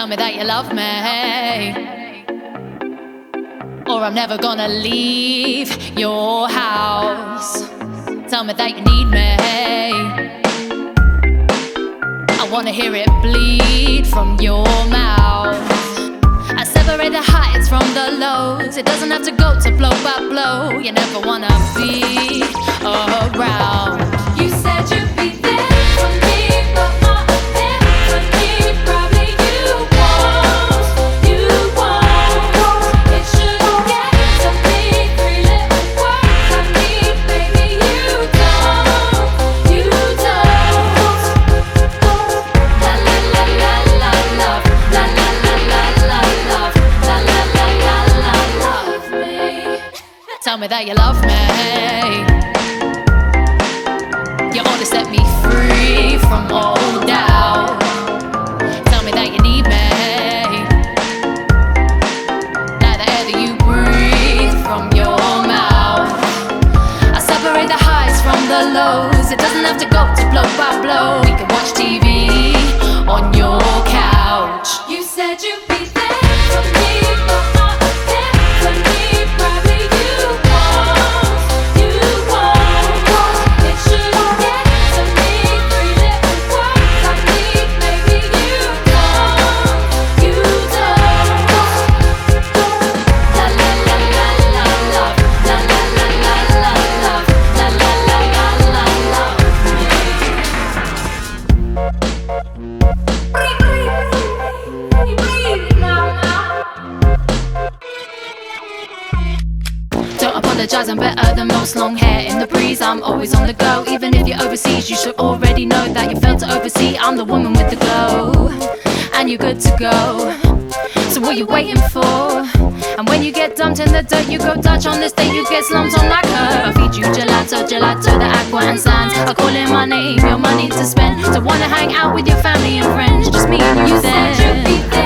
Tell me that you love me, or I'm never gonna leave your house. Tell me that you need me, I wanna hear it bleed from your mouth. I separate the highs from the lows. It doesn't have to go to blow by blow. You never wanna be around. You said you'd be there for me, but not there for me. Probably you won't. It shouldn't get to me. 3 little words I need, baby, you don't. La la la la la love, la la la la la love, la la la la la love me. Tell me that you love me. You ought to set me free from all doubt. Tell me that you need me, like the air that you breathe from your mouth. I separate the highs from the lows. It doesn't have to go to blow by blow. We can watch TV on your couch. You said you'd be there for me, but not there for me. Probably you won't. It shouldn't get to me. 3 little words I need, maybe you don't. La la la la la love, la la la la la love, la la la la la love me. Don't apologize, I'm better than most. Long hair in the breeze, I'm always on the go. Even if you're overseas, you should already know that you failed to oversee. I'm the woman with the glow, and you're good to go. So what you waiting for? And when you get dumped in the dirt, you go Dutch. On this day you get slumped on like her. I feed you gelato, the aqua and sands. I call in my name, your money to spend. Don't wanna hang out with your family and friends, just me and you then.